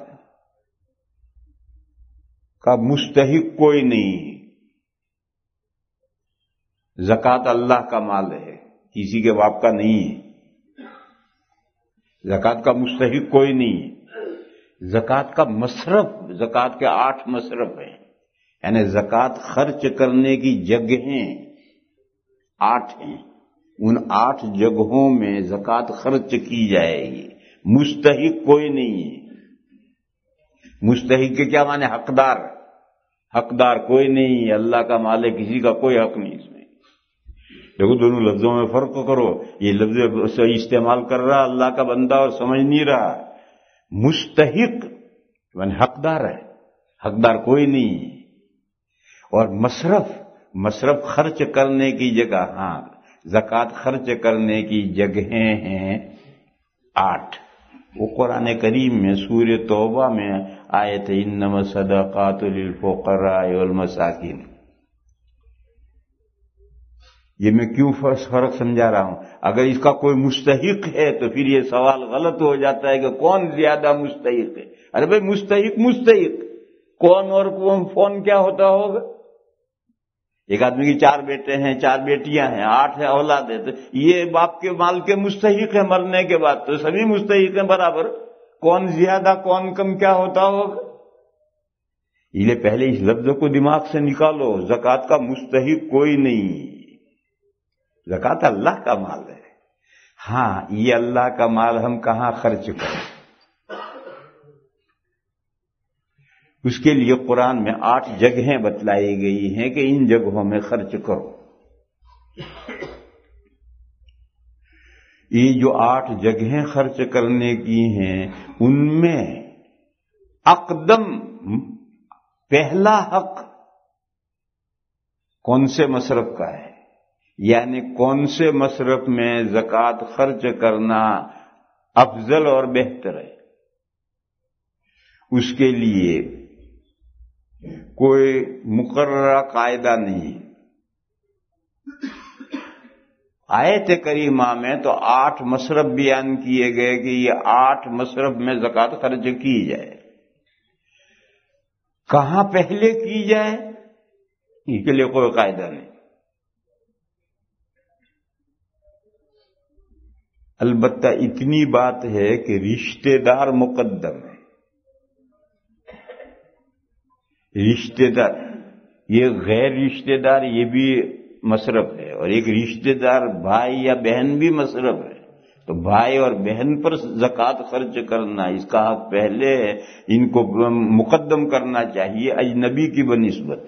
[SPEAKER 2] کا مستحق کوئی نہیں، زکوٰۃ اللہ کا مال ہے، کسی کے باپ کا نہیں ہے۔ زکوٰۃ کا مستحق کوئی نہیں ہے۔ زکوٰۃ کا مصرف، زکوٰۃ کے 8 مصرف ہیں، یعنی زکوٰۃ خرچ کرنے کی جگہیں 8 ہیں، ان 8 جگہوں میں زکوٰۃ خرچ کی جائے گی۔ مستحق کوئی نہیں ہے۔ مستحق کے کیا معنی؟ حقدار، حقدار کوئی نہیں ہے، اللہ کا مال ہے، کسی کا کوئی حق نہیں اس میں۔ دیکھو دونوں لفظوں میں فرق کرو، یہ لفظ صحیح استعمال کر رہا اللہ کا بندہ اور سمجھ نہیں رہا۔ مستحق یعنی حقدار ہے، حقدار کوئی نہیں ہے۔ اور مصرف خرچ کرنے کی جگہ، ہاں زکوٰۃ خرچ کرنے کی جگہیں ہیں 8۔ وہ قرآن کریم میں سورہ توبہ میں آیت ہے انما الصدقات للفقراء والمساکین۔ یہ میں کیوں فرق سمجھا رہا ہوں؟ اگر اس کا کوئی مستحق ہے تو پھر یہ سوال غلط ہو جاتا ہے کہ کون زیادہ مستحق ہے۔ ارے بھائی مستحق کون اور کون کیا ہوتا ہوگا؟ ایک آدمی کی 4 بیٹے ہیں، 4 بیٹیاں ہیں، 8 ہے اولاد ہے، تو یہ باپ کے مال کے مستحق ہیں، مرنے کے بعد تو سبھی مستحق ہیں برابر، کون زیادہ کون کم کیا ہوتا ہوگا؟ اس لیے پہلے اس لفظ کو دماغ سے نکالو، زکوٰۃ کا مستحق کوئی نہیں، زکوٰۃ اللہ کا مال ہے۔ ہاں یہ اللہ کا مال ہم کہاں خرچ کریں؟ اس کے لیے قرآن میں 8 جگہیں بتلائی گئی ہیں کہ ان جگہوں میں خرچ کرو۔ یہ جو 8 جگہیں خرچ کرنے کی ہیں ان میں اقدم پہلا حق کون سے مصرف کا ہے، یعنی کون سے مصرف میں زکوٰۃ خرچ کرنا افضل اور بہتر ہے، اس کے لیے کوئی مقررہ قاعدہ نہیں۔ آیت کریمہ میں تو 8 مصرف بیان کیے گئے کہ یہ 8 مصرف میں زکوٰۃ خرچ کی جائے۔ کہاں پہلے کی جائے اس کے لیے کوئی قاعدہ نہیں۔ البتہ اتنی بات ہے کہ رشتہ دار مقدم ہے۔ رشتہ دار، یہ غیر رشتہ دار یہ بھی مصرف ہے، اور ایک رشتہ دار بھائی یا بہن بھی مصرف ہے۔ تو بھائی اور بہن پر زکوٰۃ خرچ کرنا اس کا حق پہلے ہے، ان کو مقدم کرنا چاہیے اجنبی کی بنسبت۔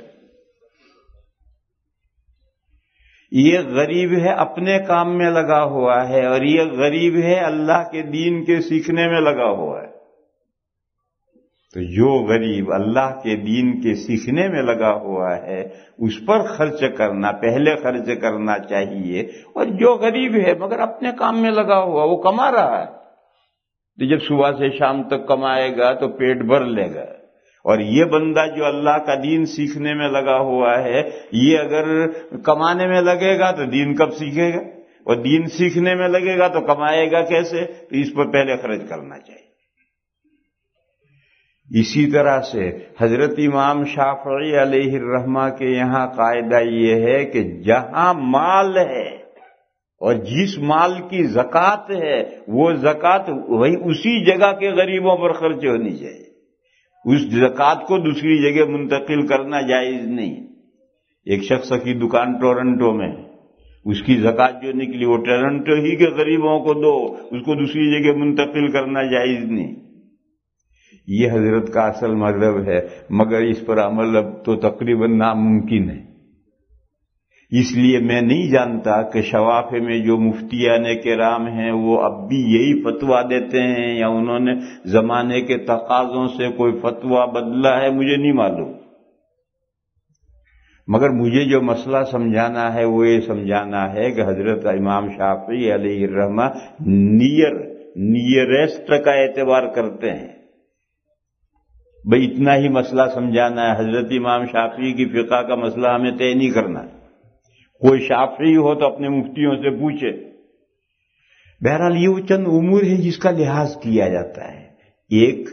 [SPEAKER 2] یہ غریب ہے اپنے کام میں لگا ہوا ہے، اور یہ غریب ہے اللہ کے دین کے سیکھنے میں لگا ہوا ہے۔ تو جو غریب اللہ کے دین کے سیکھنے میں لگا ہوا ہے اس پر خرچ کرنا، پہلے خرچ کرنا چاہیے، اور جو غریب ہے مگر اپنے کام میں لگا ہوا وہ کما رہا ہے، تو جب صبح سے شام تک کمائے گا تو پیٹ بھر لے گا. اور یہ بندہ جو اللہ کا دین سیکھنے میں لگا ہوا ہے، یہ اگر کمانے میں لگے گا تو دین کب سیکھے گا؟ اور دین سیکھنے میں لگے گا تو کمائے گا کیسے؟ تو اس پر پہلے خرچ کرنا چاہیے. اسی طرح سے حضرت امام شافعی علیہ الرحمہ کے یہاں قاعدہ یہ ہے کہ جہاں مال ہے اور جس مال کی زکوٰۃ ہے وہ زکوٰۃ وہی اسی جگہ کے غریبوں پر خرچ ہونی چاہیے. اس زکوٰۃ کو دوسری جگہ منتقل کرنا جائز نہیں. ایک شخص کی دکان ٹورنٹو میں، اس کی زکوٰۃ جو نکلی وہ ٹورنٹو ہی کے غریبوں کو دو، اس کو دوسری جگہ منتقل کرنا جائز نہیں. یہ حضرت کا اصل مذہب ہے، مگر اس پر عمل اب تو تقریباً ناممکن ہے. اس لیے میں نہیں جانتا کہ شوافع میں جو مفتیان کرام ہیں وہ اب بھی یہی فتویٰ دیتے ہیں یا انہوں نے زمانے کے تقاضوں سے کوئی فتویٰ بدلا ہے، مجھے نہیں معلوم. مگر مجھے جو مسئلہ سمجھانا ہے وہ یہ سمجھانا ہے کہ حضرت امام شافعی علیہ الرحمہ نیئرسٹ کا اعتبار کرتے ہیں. بھئی اتنا ہی مسئلہ سمجھانا ہے. حضرت امام شافعی کی فقہ کا مسئلہ ہمیں طے نہیں کرنا. کوئی شافعی ہو تو اپنے مفتیوں سے پوچھے. بہرحال یہ وہ چند امور ہیں جس کا لحاظ کیا جاتا ہے. ایک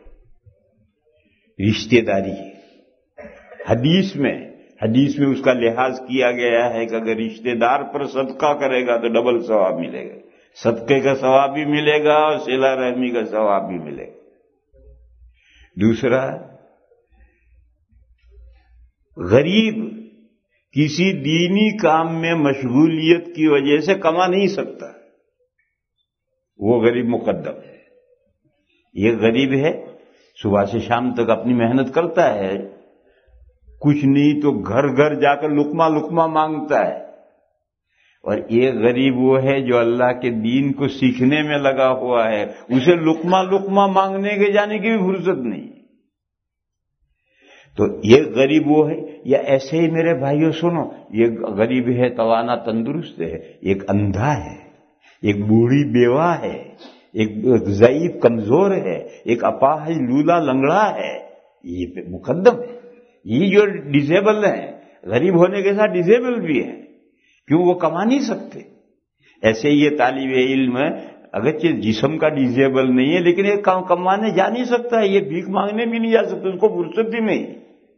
[SPEAKER 2] رشتہ داری ہے. حدیث میں اس کا لحاظ کیا گیا ہے کہ اگر رشتہ دار پر صدقہ کرے گا تو ڈبل ثواب ملے گا. صدقے کا ثواب بھی ملے گا اور صلہ رحمی کا ثواب بھی ملے گا. دوسرا، غریب کسی دینی کام میں مشغولیت کی وجہ سے کما نہیں سکتا، وہ غریب مقدم ہے. یہ غریب ہے، صبح سے شام تک اپنی محنت کرتا ہے، کچھ نہیں تو گھر گھر جا کر لقمہ مانگتا ہے. اور ایک غریب وہ ہے جو اللہ کے دین کو سیکھنے میں لگا ہوا ہے، اسے لقمہ مانگنے کے جانے کی بھی فرصت نہیں. تو یہ غریب وہ ہے. یا ایسے ہی میرے بھائیوں سنو، یہ غریب ہے توانا تندرست ہے، ایک اندھا ہے، ایک بوڑھی بیوہ ہے، ایک ضعیف کمزور ہے، ایک اپاہج لولا لنگڑا ہے. یہ مقدم ہے. یہ جو ڈسیبل ہیں، غریب ہونے کے ساتھ ڈسیبل بھی ہیں، کیوں وہ کما نہیں سکتے. ایسے یہ طالب علم اگرچہ جسم کا ڈسیبل نہیں ہے لیکن یہ کمانے جا نہیں سکتا ہے، یہ بھیک مانگنے بھی نہیں جا سکتا، اس کو فرصت بھی نہیں.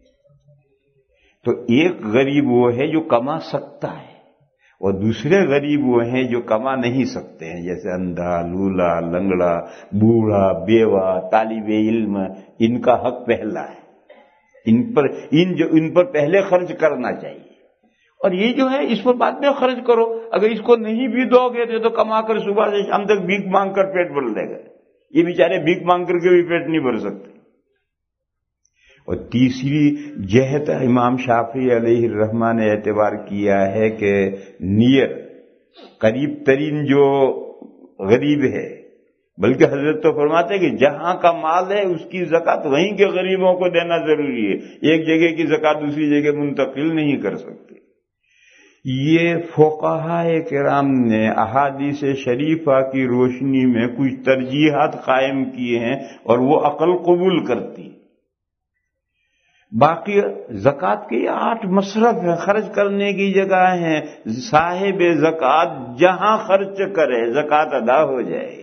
[SPEAKER 2] تو ایک غریب وہ ہے جو کما سکتا ہے اور دوسرے غریب وہ ہیں جو کما نہیں سکتے ہیں، جیسے اندھا، لولا، لنگڑا، بوڑھا، بیوہ، طالب علم. ان کا حق پہلا ہے. ان پر پہلے خرچ کرنا چاہیے. اور یہ جو ہے اس پر بعد میں خرچ کرو. اگر اس کو نہیں بھی دو گے تو کما کر صبح سے شام تک بھیک مانگ کر پیٹ بھر لے گا. یہ بیچارے بھیک مانگ کر کے بھی پیٹ نہیں بھر سکتے. اور تیسری جہت امام شافعی علیہ الرحمہ نے اعتبار کیا ہے کہ قریب ترین جو غریب ہے، بلکہ حضرت تو فرماتے ہیں کہ جہاں کا مال ہے اس کی زکوٰۃ وہیں کے غریبوں کو دینا ضروری ہے. ایک جگہ کی زکوٰۃ دوسری جگہ منتقل نہیں کر سکتے. یہ فقہاء کرام نے احادیث شریفہ کی روشنی میں کچھ ترجیحات قائم کیے ہیں اور وہ عقل قبول کرتی. باقی زکوٰۃ کے 8 مصرف ہیں، خرچ کرنے کی جگہ ہیں. صاحب زکوٰۃ جہاں خرچ کرے زکوٰۃ ادا ہو جائے.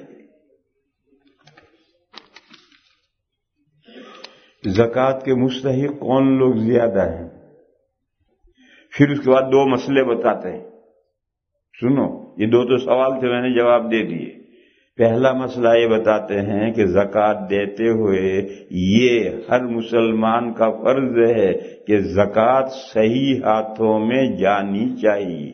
[SPEAKER 2] زکوٰۃ کے مستحق کون لوگ زیادہ ہیں؟ پھر اس کے بعد 2 مسئلے بتاتے ہیں. سنو، یہ 2 تو سوال تھے، میں نے جواب دے دیے. پہلا مسئلہ یہ بتاتے ہیں کہ زکوٰۃ دیتے ہوئے یہ ہر مسلمان کا فرض ہے کہ زکوٰۃ صحیح ہاتھوں میں جانی چاہیے.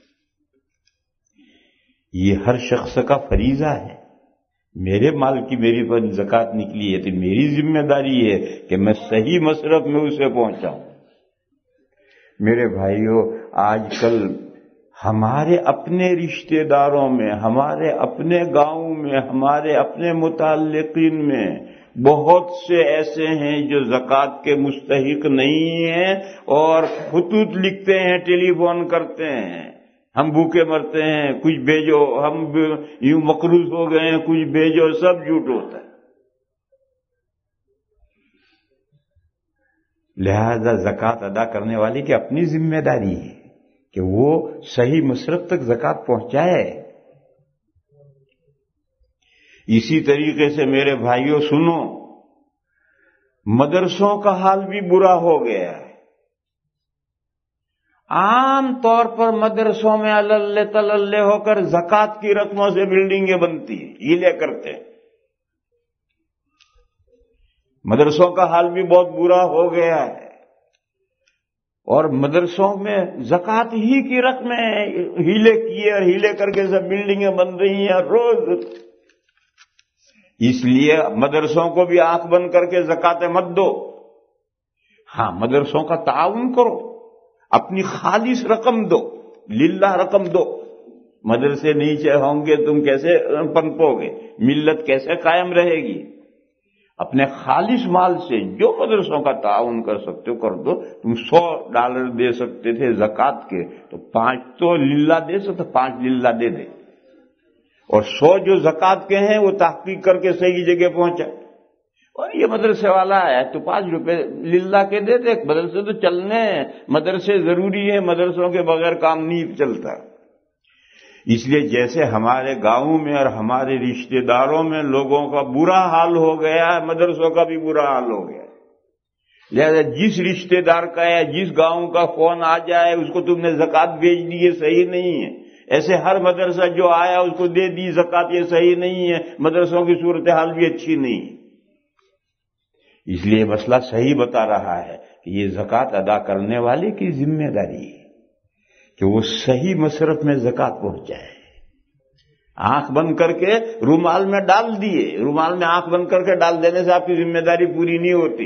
[SPEAKER 2] یہ ہر شخص کا فریضہ ہے. میرے مال کی میری پر زکوٰۃ نکلی ہے تو میری ذمہ داری ہے کہ میں صحیح مصرف میں اسے پہنچاؤں. میرے بھائیوں، آج کل ہمارے اپنے رشتہ داروں میں، ہمارے اپنے گاؤں میں، ہمارے اپنے متعلقین میں بہت سے ایسے ہیں جو زکوٰۃ کے مستحق نہیں ہیں اور خطوط لکھتے ہیں، ٹیلی فون کرتے ہیں ہم بھوکے مرتے ہیں، کچھ بھیجو، ہم یوں مقروض ہو گئے ہیں، کچھ بھیجو، سب جھوٹ ہوتا ہے۔ لہذا زکوٰۃ ادا کرنے والے کی اپنی ذمہ داری ہے کہ وہ صحیح مصرف تک زکوٰۃ پہنچائے۔ اسی طریقے سے میرے بھائیوں سنو، مدرسوں کا حال بھی برا ہو گیا ہے۔ عام طور پر مدرسوں میں اللہ تللے ہو کر زکوٰۃ کی رقموں سے بلڈنگیں بنتی ہیں، ہیلے کرتے ہیں۔ مدرسوں کا حال بھی بہت برا ہو گیا ہے، اور مدرسوں میں زکوٰۃ ہی کی رقمیں ہیلے کیے اور ہیلے کر کے سب بلڈنگیں بن رہی ہیں روز۔ اس لیے مدرسوں کو بھی آنکھ بند کر کے زکوٰۃ مت دو۔ ہاں، مدرسوں کا تعاون کرو، اپنی خالص رقم دو، للہ رقم دو۔ مدرسے نیچے ہوں گے تم کیسے پنپو گے؟ ملت کیسے قائم رہے گی؟ اپنے خالص مال سے جو مدرسوں کا تعاون کر سکتے ہو کر دو۔ تم $100 دے سکتے تھے زکوٰۃ کے، تو 5 تو للہ دے سکتے، 5 للہ دے دے، اور 100 جو زکوٰۃ کے ہیں وہ تحقیق کر کے صحیح جگہ پہنچا۔ اور یہ مدرسے والا ہے تو $5 للہ کے دے دے۔ مدرسے تو چلنے ہیں، مدرسے ضروری ہیں، مدرسوں کے بغیر کام نہیں چلتا۔ اس لیے جیسے ہمارے گاؤں میں اور ہمارے رشتہ داروں میں لوگوں کا برا حال ہو گیا ہے، مدرسوں کا بھی برا حال ہو گیا ہے۔ لہذا جس رشتہ دار کا یا جس گاؤں کا فون آ جائے اس کو تم نے زکوٰۃ بھیج دی، یہ صحیح نہیں ہے۔ ایسے ہر مدرسہ جو آیا اس کو دے دی زکوٰۃ، یہ صحیح نہیں ہے۔ مدرسوں کی صورتحال بھی اچھی نہیں ہے۔ اس لیے مسئلہ صحیح بتا رہا ہے کہ یہ زکوٰۃ ادا کرنے والے کی ذمہ داری ہے کہ وہ صحیح مصرف میں زکوٰۃ پہنچائے۔ آنکھ بند کر کے رومال میں ڈال دیے، رومال میں آنکھ بند کر کے ڈال دینے سے آپ کی ذمہ داری پوری نہیں ہوتی۔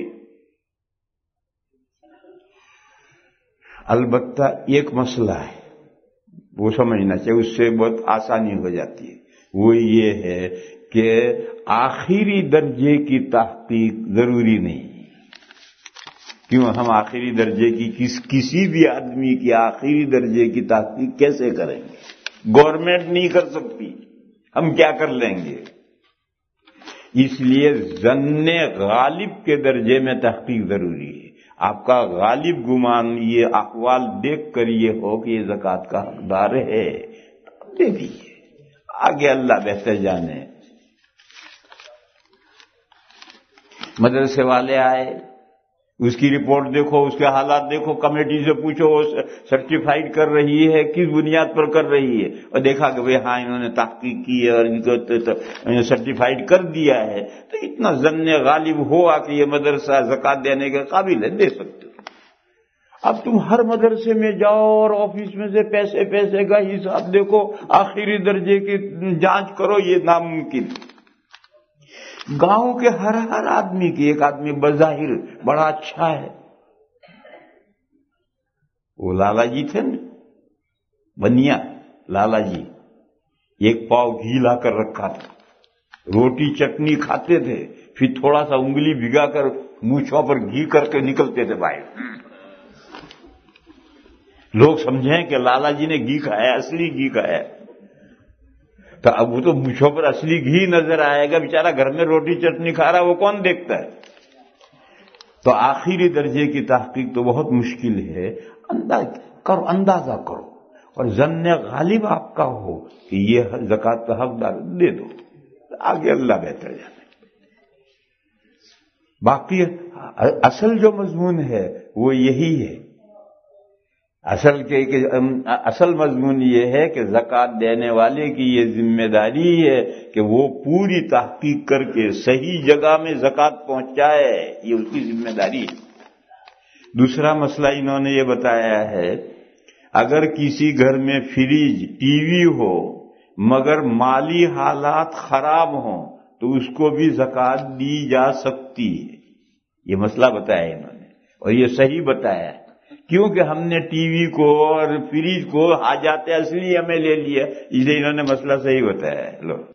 [SPEAKER 2] البتہ ایک مسئلہ ہے وہ سمجھنا چاہیے، اس سے بہت آسانی ہو جاتی ہے۔ وہ یہ ہے کہ آخری درجے کی تحقیق ضروری نہیں۔ کیوں ہم آخری درجے کی کسی بھی آدمی کی آخری درجے کی تحقیق کیسے کریں گے؟ گورنمنٹ نہیں کر سکتی، ہم کیا کر لیں گے؟ اس لیے ظن غالب کے درجے میں تحقیق ضروری ہے۔ آپ کا غالب گمان یہ احوال دیکھ کر یہ ہو کہ یہ زکوٰۃ کا حقدار ہے، دے دیجیے، آگے اللہ بہتر جانے۔ مدرسے والے آئے، اس کی رپورٹ دیکھو، اس کے حالات دیکھو، کمیٹی سے پوچھو وہ سرٹیفائیڈ کر رہی ہے کس بنیاد پر کر رہی ہے، اور دیکھا کہ ہاں انہوں نے تحقیق کی ہے اور ان کو سرٹیفائیڈ کر دیا ہے، تو اتنا ظن غالب ہوا کہ یہ مدرسہ زکوٰۃ دینے کے قابل ہے، دے سکتے ہو۔ اب تم ہر مدرسے میں جاؤ اور آفس میں سے پیسے کا حساب دیکھو، آخری درجے کی جانچ کرو، یہ ناممکن۔ گاؤں کے ہر آدمی کی، ایک آدمی بظاہر بڑا اچھا ہے، وہ لالا جی تھے نا، بنیا لالا جی، ایک پاؤ گھی لا کر رکھا تھا، روٹی چٹنی کھاتے تھے، پھر تھوڑا سا انگلی بھگا کر مونچھوں پر گھی کر کے نکلتے تھے باہر۔ لوگ سمجھیں کہ لالا جی نے گھی کھایا، اصلی گھی کھایا، تو اب وہ تو مونچھوں پر اصلی گھی نظر آئے گا، بیچارہ گھر میں روٹی چٹنی کھا رہا، وہ کون دیکھتا ہے؟ تو آخری درجے کی تحقیق تو بہت مشکل ہے، اندازہ کرو، اور ظن غالب آپ کا ہو کہ یہ زکوٰۃ کا حقدار، دے دو، آگے اللہ بہتر جانے۔ باقی اصل جو مضمون ہے وہ یہی ہے، اصل مضمون یہ ہے کہ زکوٰۃ دینے والے کی یہ ذمہ داری ہے کہ وہ پوری تحقیق کر کے صحیح جگہ میں زکوٰۃ پہنچائے، یہ اس کی ذمہ داری ہے۔ دوسرا مسئلہ انہوں نے یہ بتایا ہے، اگر کسی گھر میں فریج، ٹی وی ہو مگر مالی حالات خراب ہوں تو اس کو بھی زکوٰۃ دی جا سکتی ہے، یہ مسئلہ بتایا انہوں نے، اور یہ صحیح بتایا ہے، کیونکہ ہم نے ٹی وی کو اور فریج کو حاجات اصلی ہمیں لے لیا، اس لیے انہوں نے مسئلہ صحیح بتایا ہے۔ لو